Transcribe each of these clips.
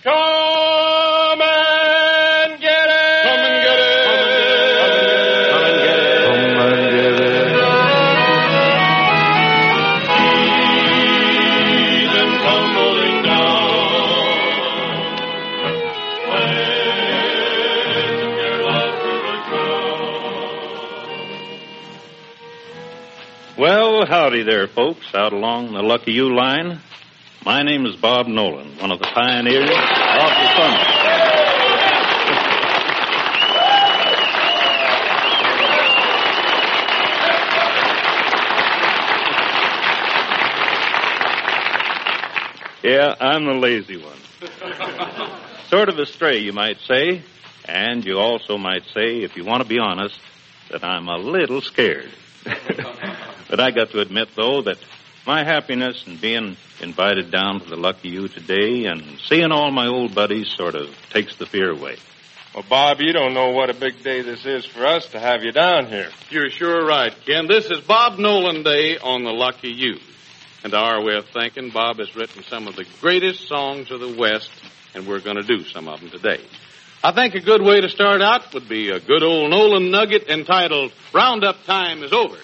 Come and get it! Come and get it! Come and get it! Come and get it! See them tumbling down. Praise their love to the crowd. Well, howdy there, folks, out along the Lucky You line. My name is Bob Nolan, one of the pioneers of the thunder. Yeah, I'm the lazy one. Sort of a stray, you might say. And you also might say, if you want to be honest, that I'm a little scared. But I got to admit, though, that my happiness in being invited down to the Lucky You today and seeing all my old buddies sort of takes the fear away. Well, Bob, you don't know what a big day this is for us to have you down here. You're sure right, Ken. This is Bob Nolan Day on the Lucky You. And our way of thinking, Bob has written some of the greatest songs of the West, and we're going to do some of them today. I think a good way to start out would be a good old Nolan nugget entitled Roundup Time is Over.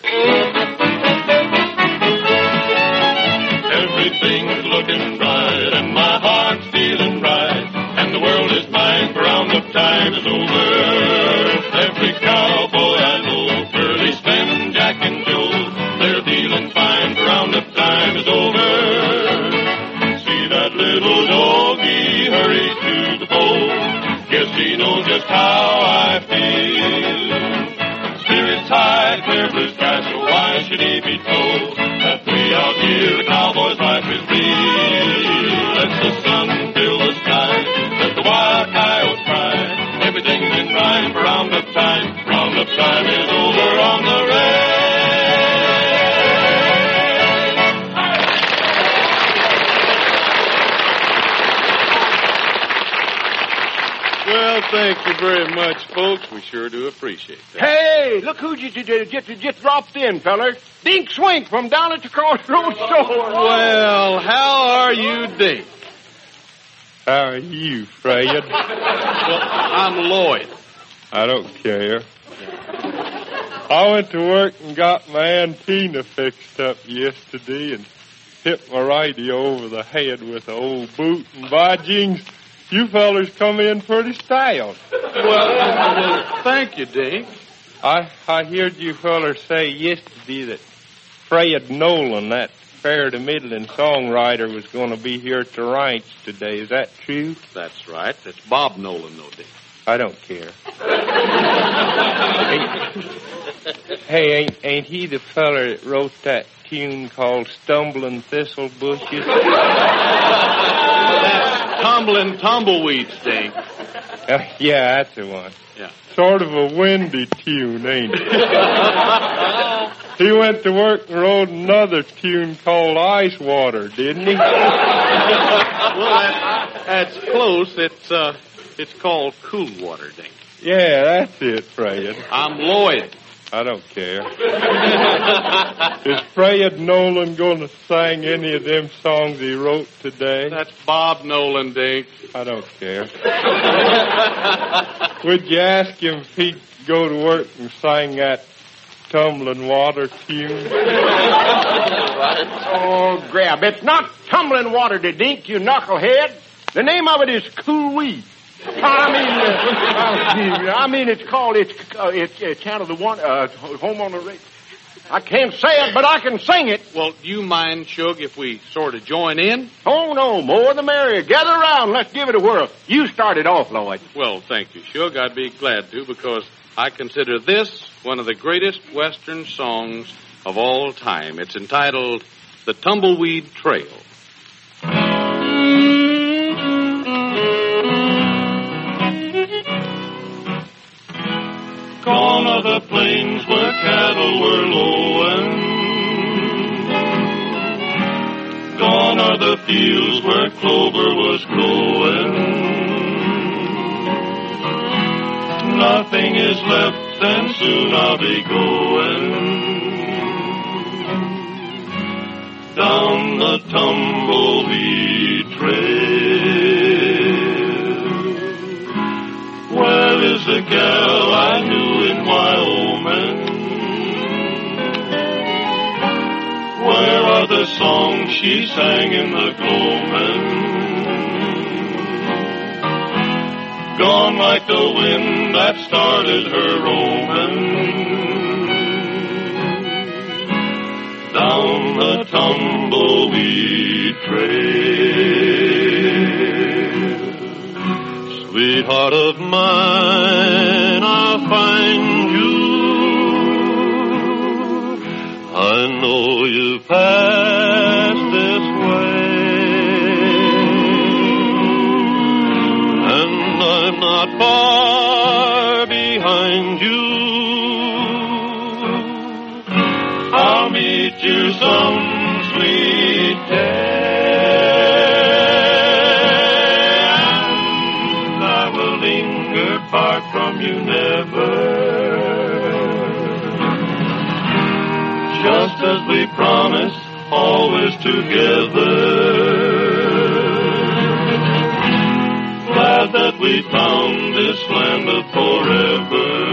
Everything's looking bright, and my heart's feeling right, and the world is mine, for roundup time is over. Every cowboy I know, Curly, Slim, Jack, and Joe, they're feeling fine, for roundup time is over. See that little doggy hurry to the fold, guess he knows just how I feel. Spirits high, clear blue sky, so why should he be told that way out here the cowboy's life is real? Let the sun fill the sky, let the wild coyotes cry. Everything's in rhyme for roundup time. Roundup time is over on the range. Well, thank you very much, folks. We sure do appreciate that. Hey, look who just dropped in, feller. Dink Swink from down at the Crossroads store. Well, how are you, Dink? How are you, Fred? Well, I'm Lloyd. I don't care. I went to work and got my antenna fixed up yesterday and hit my radio over the head with an old boot, and by jings, you fellers come in pretty styled. Well, thank you, Dink. I heard you fellers say yesterday that Fred Nolan, that fair to middling songwriter, was going to be here at the ranch today. Is that true? That's right. That's Bob Nolan, though, Dink. I don't care. Hey, ain't he the feller that wrote that tune called Stumbling Thistle Bushes? That's Tumbling Tumbleweeds, Dink. Yeah, that's the one. Yeah. Sort of a windy tune, ain't it? He went to work and wrote another tune called Ice Water, didn't he? Well, that's close. It's called Cool Water, Dink. Yeah, that's it, Fred. I'm Lloyd. I don't care. Is Fred Nolan going to sing any of them songs he wrote today? That's Bob Nolan, Dink. I don't care. Would you ask him if he'd go to work and sing that Tumbling Water tune? Oh, grab. It's not Tumbling Water to Dink, you knucklehead. The name of it is Cool Weed. I mean, it's called, it's Channel the One, Home on the Radio. I can't say it, but I can sing it. Well, do you mind, Shug, if we sort of join in? Oh, no, more the merrier. Gather around, let's give it a whirl. You started off, Lloyd. Well, thank you, Shug. I'd be glad to, because I consider this one of the greatest Western songs of all time. It's entitled The Tumbleweed Trail. Gone are the plains where cattle were lowing. Gone are the fields where clover was growing. Nothing is left, and soon I'll be going down the tumbleweed trail. gal I knew in Wyoming? Where are the songs she sang in the gloaming? Gone like the wind that started her roaming. Down the tumbleweed trail. Sweetheart of mine, I'll find you. I know you passed this way, and I'm not far behind you. I'll meet you some sweet day, and I will linger far from you never, just as we promised, always together. Glad that we found this land of forever.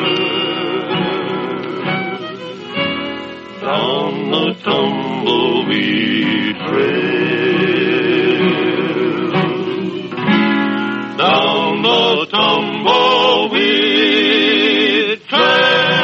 Down the tumbleweed trail. Down the tumbleweed trail.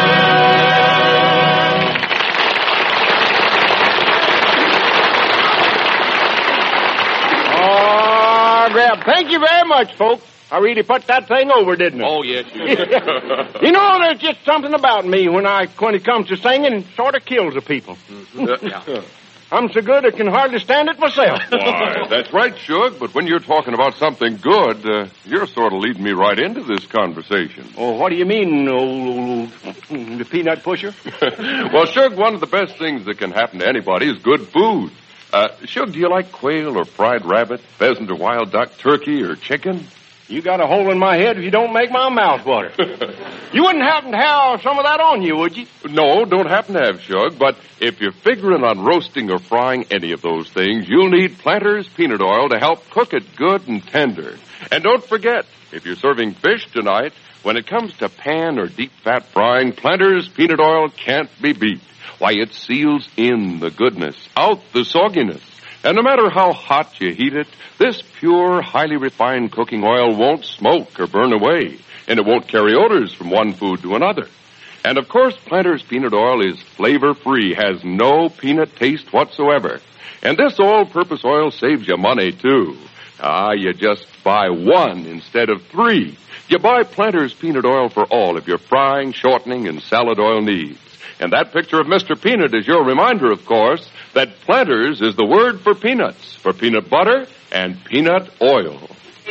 Thank you very much, folks. I really put that thing over, didn't I? Oh, yes, you did. You know, there's just something about me when it comes to singing, it sort of kills the people. Yeah. I'm so good I can hardly stand it myself. Why, that's right, Shug, but when you're talking about something good, you're sort of leading me right into this conversation. Oh, what do you mean, the peanut pusher? Well, Shug, one of the best things that can happen to anybody is good food. Shug, do you like quail or fried rabbit, pheasant or wild duck, turkey or chicken? You got a hole in my head if you don't make my mouth water. You wouldn't happen to have some of that on you, would you? No, don't happen to have, Shug, but if you're figuring on roasting or frying any of those things, you'll need Planters peanut oil to help cook it good and tender. And don't forget, if you're serving fish tonight, when it comes to pan or deep fat frying, Planters peanut oil can't be beat. Why, it seals in the goodness, out the sogginess. And no matter how hot you heat it, this pure, highly refined cooking oil won't smoke or burn away, and it won't carry odors from one food to another. And, of course, Planters peanut oil is flavor-free, has no peanut taste whatsoever. And this all-purpose oil saves you money, too. You just buy one instead of three. You buy Planters peanut oil for all of your frying, shortening, and salad oil needs. And that picture of Mr. Peanut is your reminder, of course, that Planters is the word for peanuts, for peanut butter and peanut oil.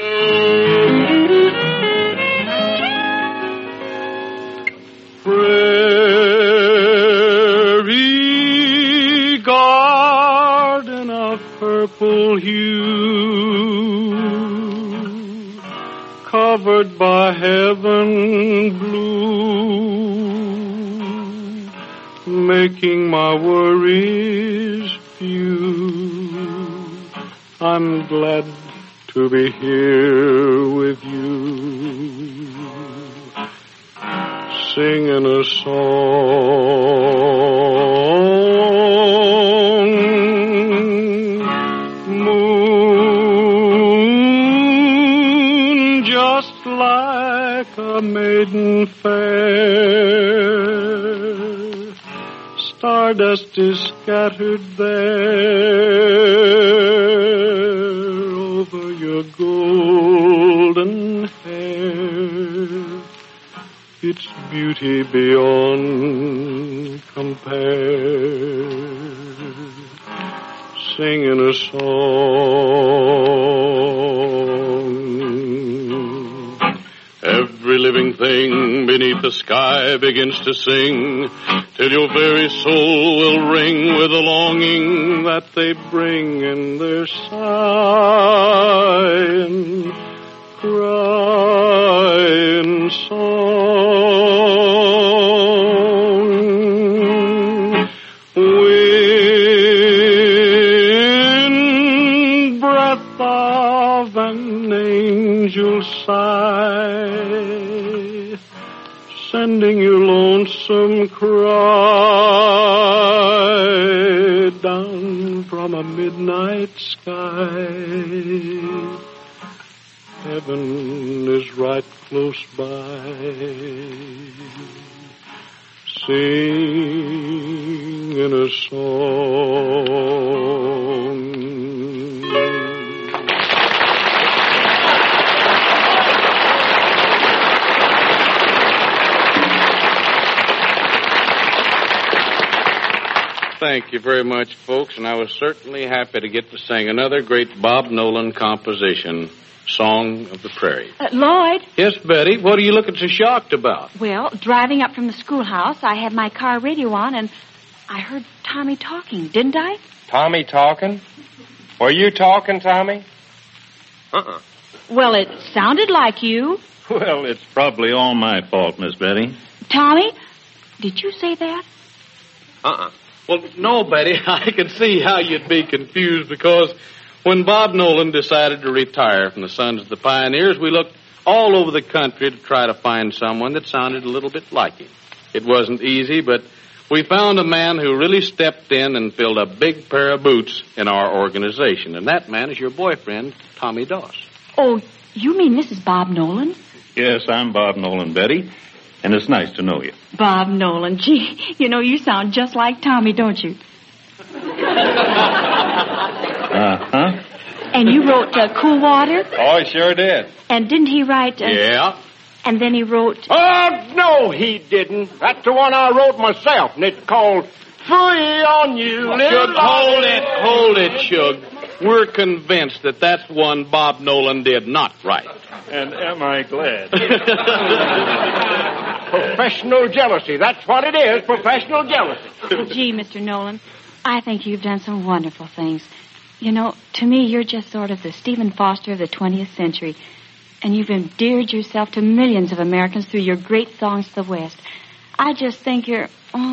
Prairie garden of purple hue, covered by heaven blue, making my worries few. I'm glad to be here with you, singing a song. Moon just like a maiden fair, stardust is scattered there over your golden hair. Its beauty beyond compare, singing a song. Every living thing beneath the sky begins to sing, till your very soul will ring with the longing that they bring in their sighing, crying song. Wind, breath of an angel's sigh, sending your lonesome cry down from a midnight sky. Heaven is right close by, singing a song. Thank you very much, folks, and I was certainly happy to get to sing another great Bob Nolan composition, Song of the Prairie. Lloyd? Yes, Betty, what are you looking so shocked about? Well, driving up from the schoolhouse, I had my car radio on, and I heard Tommy talking, didn't I? Tommy talking? Were you talking, Tommy? Well, it sounded like you. Well, it's probably all my fault, Miss Betty. Tommy, did you say that? Well, no, Betty, I can see how you'd be confused because when Bob Nolan decided to retire from the Sons of the Pioneers, we looked all over the country to try to find someone that sounded a little bit like him. It wasn't easy, but we found a man who really stepped in and filled a big pair of boots in our organization, and that man is your boyfriend, Tommy Doss. Oh, you mean Mrs. Bob Nolan? Yes, I'm Bob Nolan, Betty, and it's nice to know you. Bob Nolan, gee, you know, you sound just like Tommy, don't you? Uh-huh. And you wrote Cool Water? Oh, he sure did. And didn't he write... Yeah? And then he wrote... Oh, no, he didn't. That's the one I wrote myself, and it's called Free on You, Little Shug, hold it, Shug. We're convinced that that's one Bob Nolan did not write. And am I glad? Professional jealousy. That's what it is, professional jealousy. Gee, Mr. Nolan, I think you've done some wonderful things. You know, to me, you're just sort of the Stephen Foster of the 20th century. And you've endeared yourself to millions of Americans through your great songs to the West. I just think you're...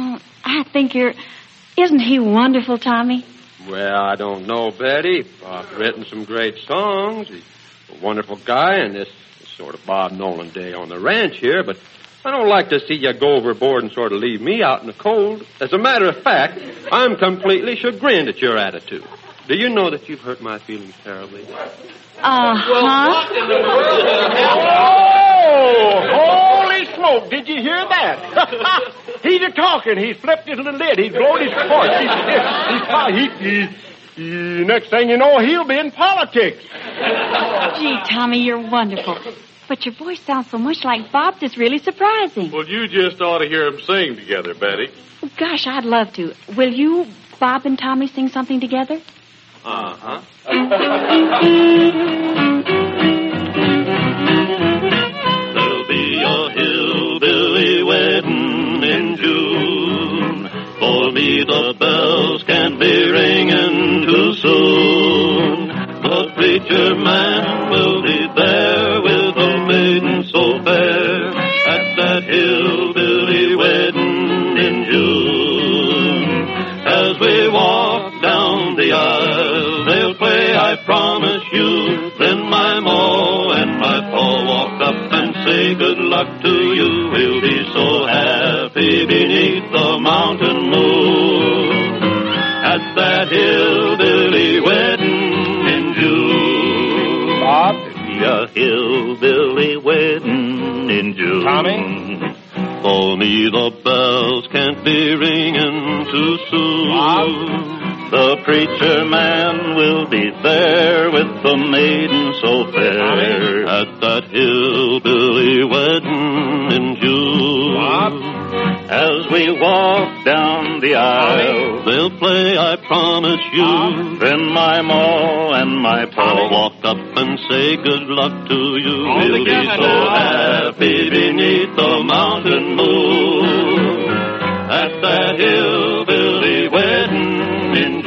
Isn't he wonderful, Tommy? Well, I don't know, Betty. Bob's written some great songs. He's a wonderful guy, and this is sort of Bob Nolan day on the ranch here, but I don't like to see you go overboard and sort of leave me out in the cold. As a matter of fact, I'm completely chagrined at your attitude. Do you know that you've hurt my feelings terribly? Uh-huh. Oh, holy smoke. Did you hear that? He's a-talking. He's flipped his little lid. He's blown his cork. Next thing you know, he'll be in politics. Gee, Tommy, you're wonderful. But your voice sounds so much like Bob's, it's really surprising. Well, you just ought to hear them sing together, Betty. Oh, gosh, I'd love to. Will you, Bob and Tommy, sing something together? Uh-huh. There'll be a hillbilly wedding in June. For me, the bells can't be ringing too soon. The preacher man will be there with a maiden so fair at that hillbilly wedding in June. As we walk down the aisle, they'll play, I promise you. Then my Ma and my Pa walk up and say good luck to you. We'll be so happy beneath the mountain moon at that hillbilly wedding in June. Bob? A hillbilly wedding in June. Tommy? For me, the bells can't be ringing too soon. Bob? The preacher man will be there with the maiden so fair Tommy? at that hillbilly wedding in June. Bob? As we walk down the aisle, they'll play, I promise you. Then my Ma and my Pa walk up and say good luck to you. All We'll be together so now. happy beneath the mountain moon at that hillbilly wedding in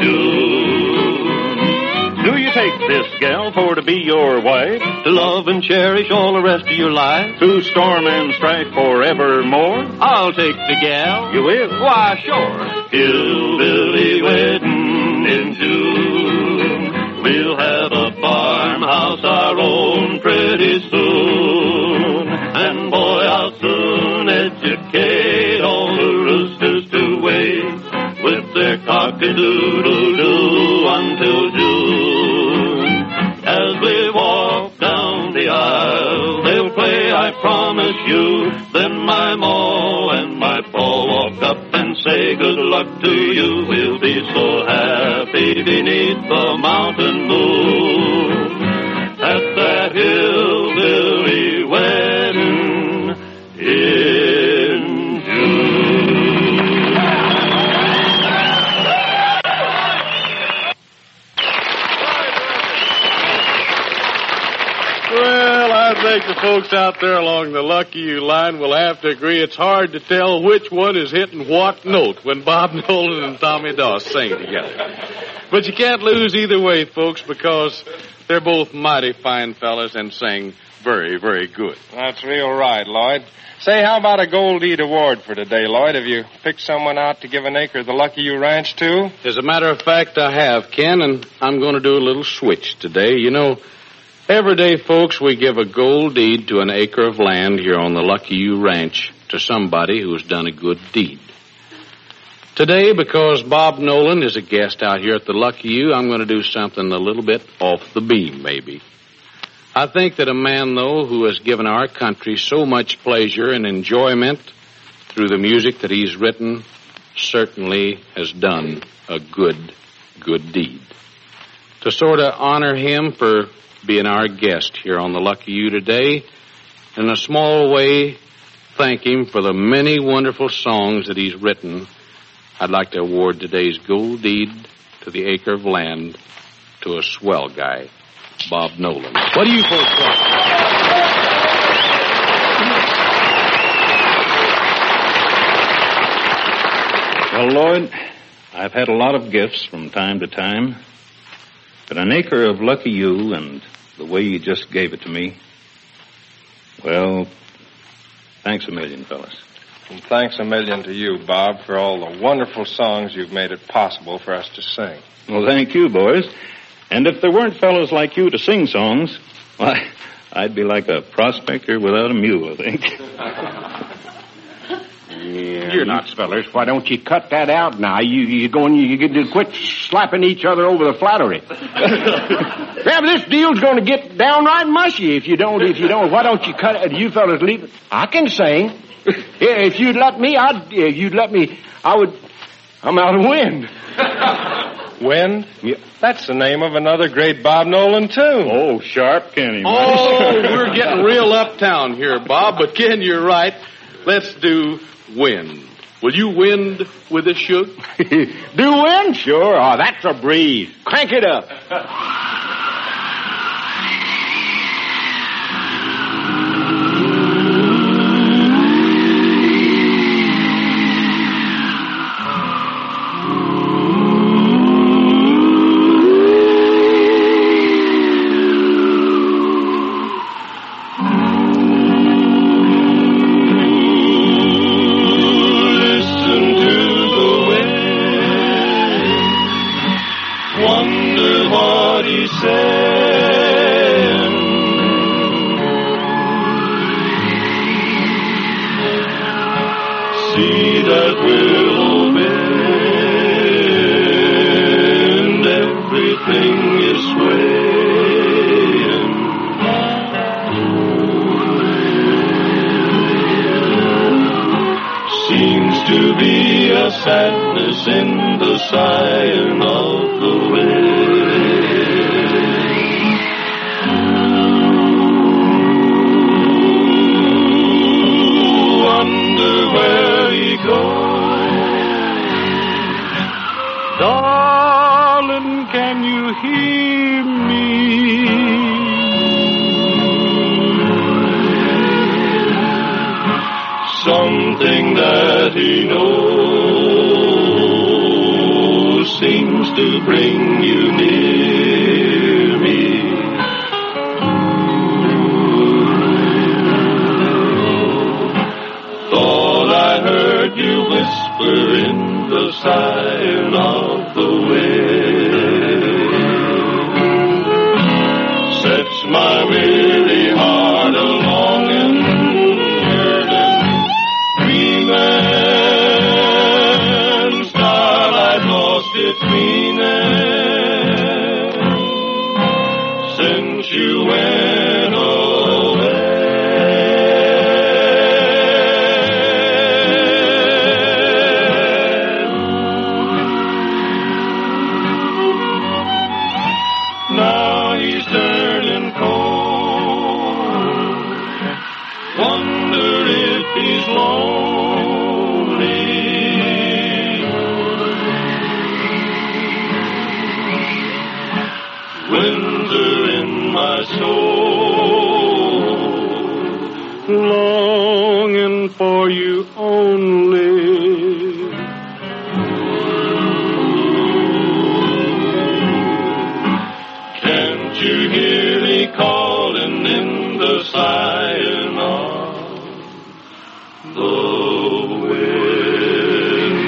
June. Do you take this gal for to be your wife? To love and cherish all the rest of your life? To storm and strike forevermore? I'll take the gal. You will? Why, sure. Hillbilly wedding in June. We'll have a farmhouse our own pretty soon. And boy, how soon as educate all the roosters to wait with their cock-a-doodle-doo until June. As they walk down the aisle, they'll play, I promise you. Then my ma and my pa walk up and say, good luck to you. We'll be so happy beneath the mountain moon at that hillbilly wedding in June. Well, I think the folks out there along the Lucky You line will have to agree it's hard to tell which one is hitting what note when Bob Nolan and Tommy Doss sing together. But you can't lose either way, folks, because they're both mighty fine fellas and sing very, very good. That's real right, Lloyd. Say, how about a Gold Deed Award for today, Lloyd? Have you picked someone out to give an acre of the Lucky You Ranch to? As a matter of fact, I have, Ken, and I'm going to do a little switch today. You know, every day, folks, we give a gold deed to an acre of land here on the Lucky You Ranch to somebody who's done a good deed. Today, because Bob Nolan is a guest out here at the Lucky You, I'm going to do something a little bit off the beam, maybe. I think that a man, though, who has given our country so much pleasure and enjoyment through the music that he's written certainly has done a good deed. To sort of honor him for being our guest here on the Lucky You today, in a small way, thank him for the many wonderful songs that he's written, I'd like to award today's gold deed to the acre of land to a swell guy, Bob Nolan. What do you folks think? Well, Lloyd, I've had a lot of gifts from time to time, but an acre of Lucky You and the way you just gave it to me, well, thanks a million, fellas. And thanks a million to you, Bob, for all the wonderful songs you've made it possible for us to sing. Well, thank you, boys. And if there weren't fellas like you to sing songs, why, I'd be like a prospector without a mule, I think. Yeah, you're not, fellers. Why don't you cut that out now? You quit slapping each other over the flattery. Yeah, but this deal's going to get downright mushy if you don't. Why don't you cut it? You fellas leave it. I can sing. Yeah, if you'd let me, I would. I'm out of wind. Wind? Yeah. That's the name of another great Bob Nolan tune. Oh, sharp Kenny. Oh, we're getting real uptown here, Bob, but Ken, you're right. Let's do Wind. Will you wind with us, Shug? Do wind? Sure. Oh, that's a breeze. Crank it up. Sadness in the sighing of the wind. Wonder where he goes. Darling, can you hear me? Something that he knows seems to bring you near me. Thought I heard you whisper in the sighing of the wind. Sets my weary heart a longing, yearning. between us since you went away. Now he's turning cold. Wonder if he's lonely. Winter in my soul, longing for you only. Can't you hear me calling in the sighing of the wind?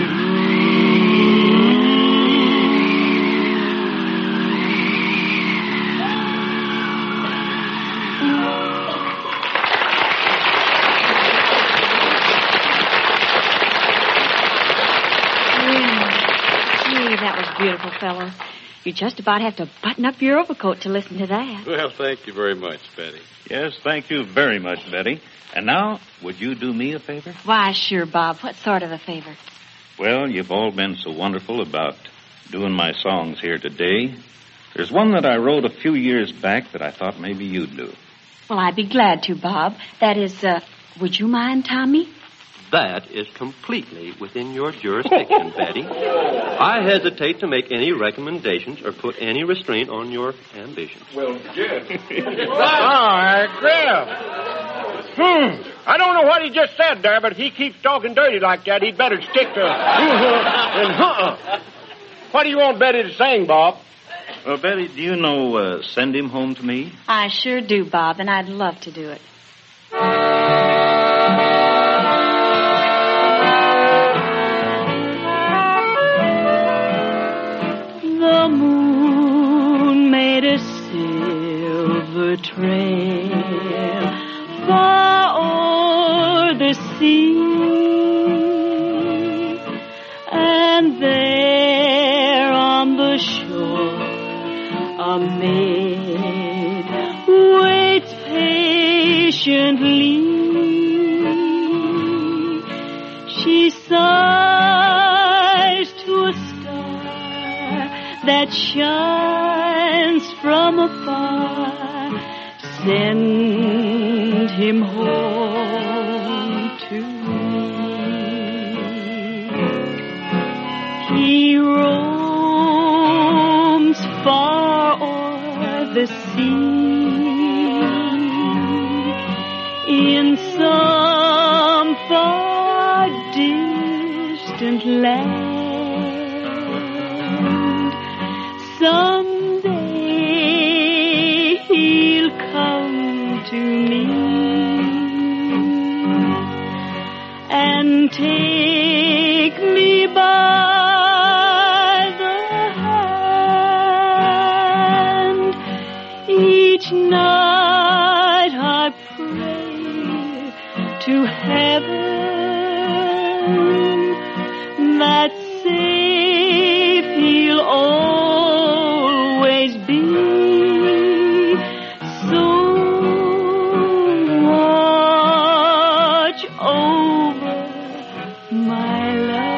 Gee, that was beautiful, fellows. You just about have to button up your overcoat to listen to that. Well, thank you very much, Betty. Yes, thank you very much, Betty. And now, would you do me a favor? Why, sure, Bob. What sort of a favor? Well, you've all been so wonderful about doing my songs here today. There's one that I wrote a few years back that I thought maybe you'd do. Well, I'd be glad to, Bob. That is, would you mind, Tommy? That is completely within your jurisdiction, Betty. I hesitate to make any recommendations or put any restraint on your ambitions. Well, good. All right, Griff. I don't know what he just said there, but if he keeps talking dirty like that, he'd better stick to and What do you want Betty to sing, Bob? Well, Betty, do you know Send Him Home to Me? I sure do, Bob, and I'd love to do it. The moon made a silver trail far o'er the sea, and there on the shore a maid waits patiently. She sighs to a star that shines from afar. Send him home to me. He roams far o'er the sea in some far distant land. Someday he'll come to me and take me by the hand. Each night I pray to heaven that safe he'll always be. So watch over my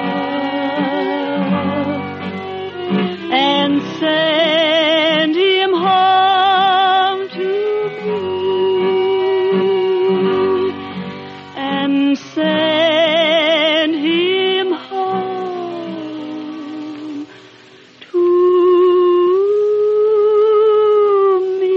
love and send him home to me, and send him home to me.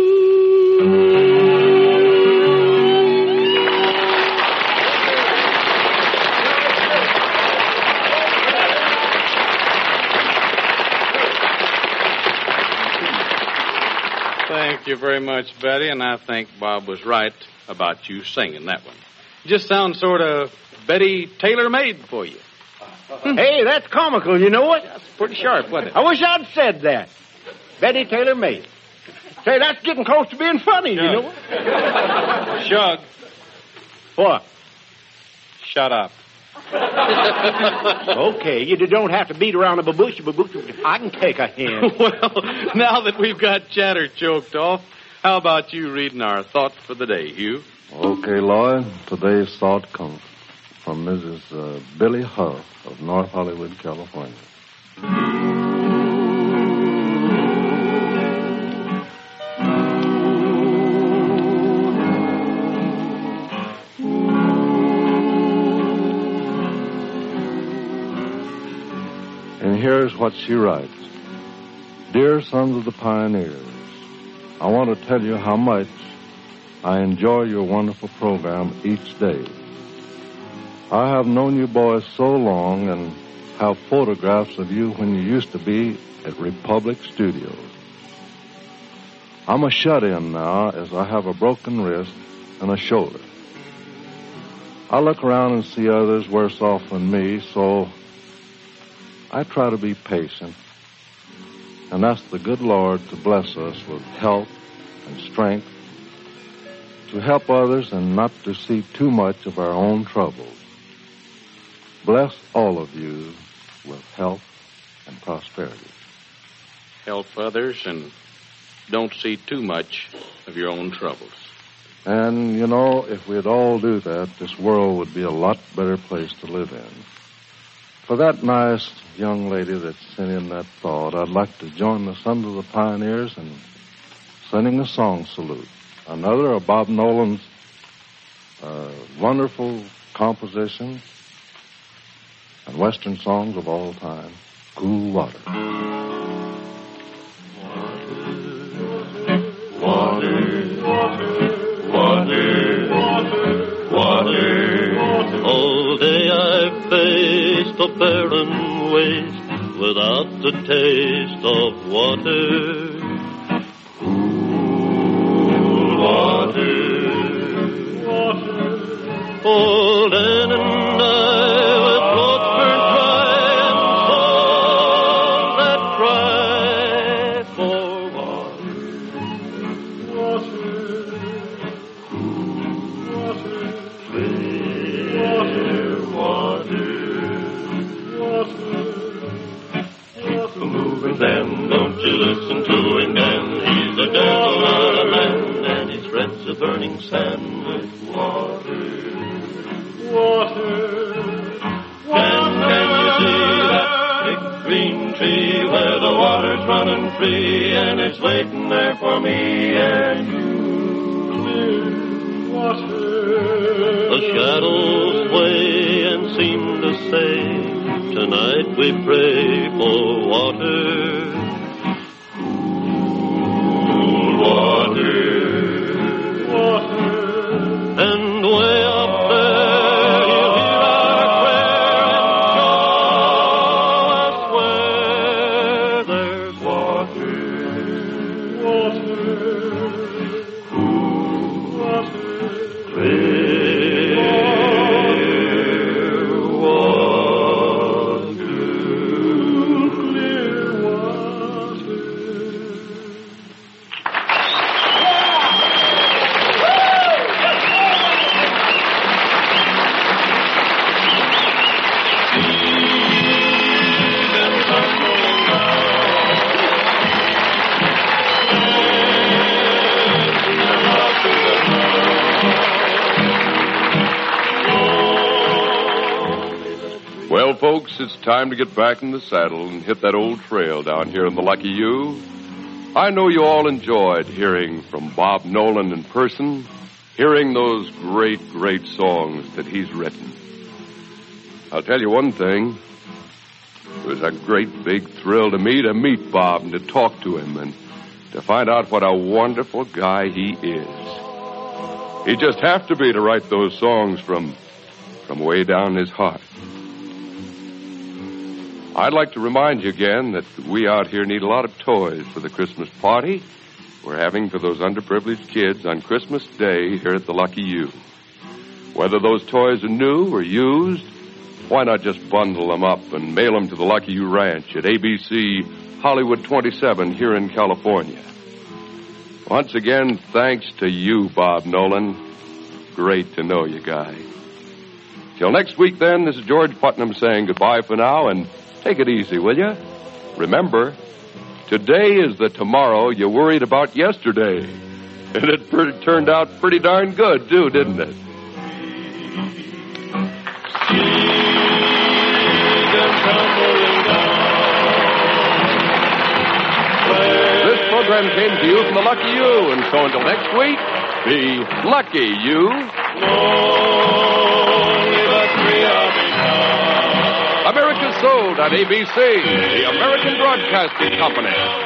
Thank you very much, Betty, and I think Bob was right about you singing that one. Just sounds sort of Betty tailor-made for you. Hey, that's comical, you know what? That's pretty sharp, wasn't it? I wish I'd said that. Betty Taylor made. Say, that's getting close to being funny, you know what? Shug, What? shut up. Okay, you don't have to beat around the bush. I can take a hint. Well, now that we've got chatter choked off, how about you reading our thought for the day, Hugh? Okay, Lloyd. Today's thought comes from Mrs. Billy Huff of North Hollywood, California. And here's what she writes. Dear Sons of the Pioneers, I want to tell you how much I enjoy your wonderful program each day. I have known you boys so long and have photographs of you when you used to be at Republic Studios. I'm a shut-in now as I have a broken wrist and a shoulder. I look around and see others worse off than me, so I try to be patient and ask the good Lord to bless us with health and strength to help others and not to see too much of our own troubles. Bless all of you with health and prosperity. Help others and don't see too much of your own troubles. And, you know, if we'd all do that, this world would be a lot better place to live in. For that nice young lady that sent in that thought, I'd like to join the Sons of the Pioneers in sending a song salute. Another of Bob Nolan's wonderful compositions and Western songs of all time, Cool Water. All day I've faced the barren waste without the taste of water. Old Ann and I with throats burnt dry and souls that cry for water. Clear water. Keep moving, then don't you listen to him, Dan. He's a devil, not a man, and he spreads the burning sand with water. Can you see that big green tree where the water's running free and it's waiting there for me and you? Clear water. The shadows sway and seem to say, tonight we pray for water. Cool water. And way up there folks, it's time to get back in the saddle and hit that old trail down here in the Lucky U. I know you all enjoyed hearing from Bob Nolan in person, hearing those great, great songs that he's written. I'll tell you one thing. It was a great big thrill to me to meet Bob and to talk to him and to find out what a wonderful guy he is. He'd just have to be to write those songs from way down his heart. I'd like to remind you again that we out here need a lot of toys for the Christmas party we're having for those underprivileged kids on Christmas Day here at the Lucky U. Whether those toys are new or used, why not just bundle them up and mail them to the Lucky U Ranch at ABC Hollywood 27 here in California. Once again, thanks to you, Bob Nolan. Great to know you, guy. Till next week, then, this is George Putnam saying goodbye for now, and take it easy, will you? Remember, today is the tomorrow you worried about yesterday. And it turned out pretty darn good, too, didn't it? This program came to you from the Lucky You, and so until next week, be lucky, you. America's Sold on ABC, the American Broadcasting Company.